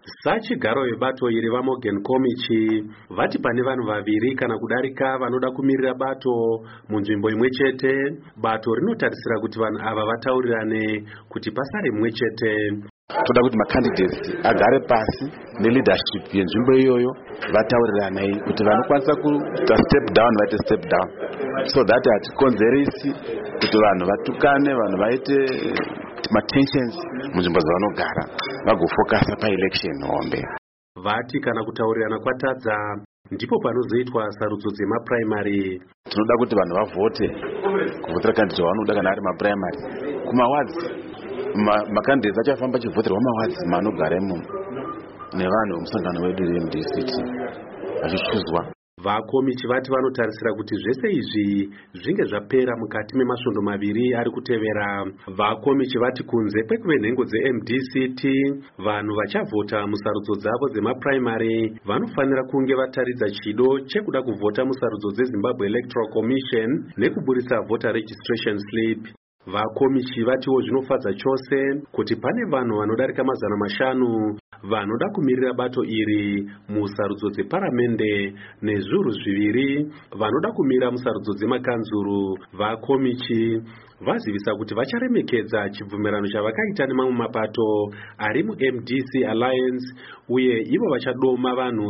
Sachigaro vebato iri vaMorgan Komichi vati pane vanhu vaviri kana kudarika vanoda kumirira bato munzvimbo imwe chete, bato rinotarisira kuti vanhu ava vataurirane kuti pasare mumwe chete. Toda kuti macandidates agare pasi neleadership yenzvimbo iyoyo vataurirane kuti vanokwanisa kuita step down vaite step down, so that hatikonzeresi kuti vanhu vatukane, vanhu vaite matensions munzvimbo dzavanogara, vagofokasa paelection hombe. Vati kana kutaurirana kwatadza ndipo panozoitwa sarudzo dzemaprimary. Tinoda kuti vanhu vavhote kuvhotera candidate wavanoda kana ari maprimary kumawadzi. Macandidates achafamba achivhoterwa mawadzi manogara imomo nevanhu vemusangano wedu reMDCT vachichuzwa. VaKomichi vati vanotarisira kuti zvese izvi zvinge zvapera mukati memasvondo maviri ari kutevera. VaKomichi vati kunze kwekuve nhengo dzeMDCT, vanhu vachavhota musarudzo dzavo dzemaprimary vanofanira kunge vataridza chido chekuda kuvhota musarudzo dzeZimbabwe Electoral Commission nekuburitsa voter registration slip. VaKomichi vatiwo zvinofadza chose kuti pane vanhu vanodarika 500 vanoda kumirira bato iri musarudzo dzeparamende nezviuru 2 vanoda kumira musarudzo dzemakanzuru. VaKomichi vazivisa kuti vacharemekedza chibvumirano chavakaita nemamwe mapato ari muMDC Alliance uye ivo vachadoma vanhu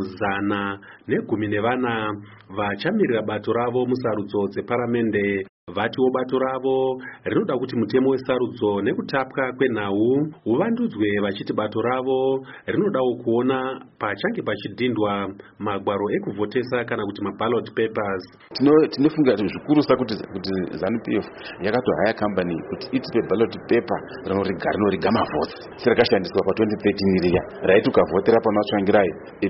114 vachamirira bato ravo musarudzo dzeparamende. Vatiwo bato ravo rinoda kuti mutemo wesarudzo nekutapwa kwenhau uvandudzwe, vachiti bato ravo rinodawo kuona pachange pachidhindwa magwaro ekuvhotesa kana kuti maballot papers. Tinofunga kuti zvikurusa kuti ZANU-PF yakatohaya company kuti itipe ballot paper rinoriga mavhotsi serakashandiswa pa2013 riya raiti ukavhotera pana Tsvangirai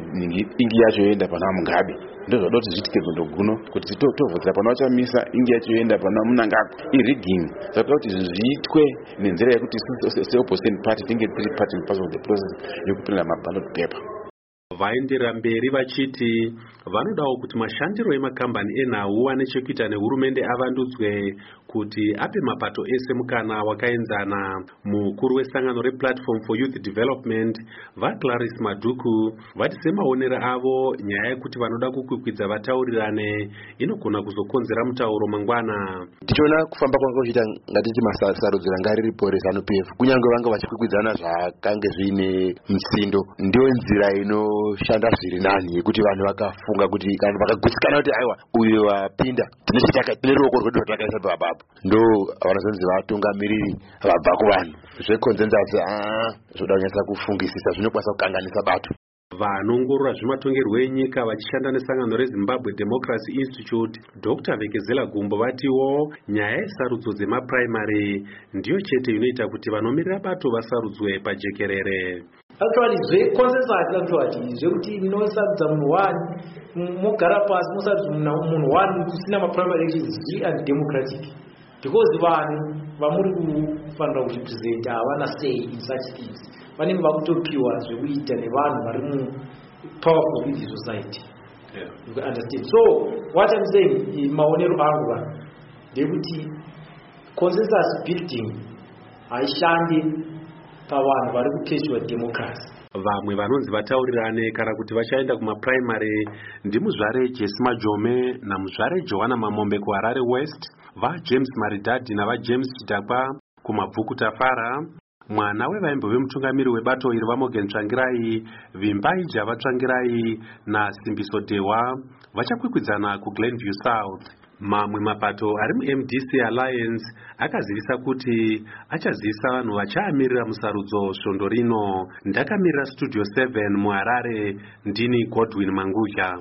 ingi yacho yoenda pana Mugabe. Ndozvoda kuti zvitike gondoguno kuti tovhotera pana Chamisa ingi yacho yoenda pana Munangagwa. Irigging saka kuti zviitwe nenzira yekuti se-opposition party tinge tiri part and parcel of the process yokupinda maballot paper. Vaendera mberi vachiti vanodawo kuti mashandiro emakambani enhau ane chekuita nehurumende avandudzwe kuti ape mapato ese mukana wakaenzana. Mukuru wesangano rePlatform for Youth Development vaClarice Maduku vati semaonera avo nyaya yekuti vanoda kukwikwidza vataurirane inogona kuzokonzera mutauro mangwana. Tichiona kufamba kwakaita ngatiti masarudzo ranga riripo reZANU-PF kunyange vanga vachikwikwidza zvakange zvine misindo, ndio nzira inoshanda zviri nani yekuti vanhu vakafunga kuti kana vakagutsikana kuti aiwa uyo wapinda tine ruoko rwedu rwatakaisa pababu, ndo vanozonzi vatungamiriri vabva kuvanhu. Zvekonzenzasi zvoda kunyatsa kufungisisa, zvinokwanisa kukanganisa bato. Vanongorora zvematongerwo enyika vachishanda nesangano reZimbabwe Democracy Institute Dr. Vekezela Gumbo vatiwo nyaya yesarudzo dzemaprimary ndiyo chete inoita kuti vanomirira bato vasarudzwe pajekerere. Actually zveconsensus actually zvekuti munosarudza munhu 1 mogara pasi musarudza munhu 1 kusina maprimary elections undemocratic because vanhu vamuri kufanira kurepresent havana say in such things. Vanenge vakutopiwa zvekuita nevanhu vari mu-powerful in the society. You can understand. So what I'm saying maonero angu ndekuti consensus building haishandi pavanhu vari kuteswa democracy. Vamwe vanonzi vataurirane kana kuti vachaenda kumaprimary ndimuzvare Jesse Majome namuzvare Joanna Mamombe kuHarare West, vaJames Maridadi navaJames Chidakwa kumabvuku Tafara, mwana wevaimbo vemutungamiri webato iri vaMorgan Tsvangirai, Vimbai Java Tsvangirai naSimbiso Dewa vachakwikwidzana kuGlenview South. Mamwe mapato ari muMDC Alliance akazivisa kuti achazivisa vanhu vachaamirira musarudzo svondo rino. Ndakamirira Studio 7 muHarare, ndini Godwin Mangudya.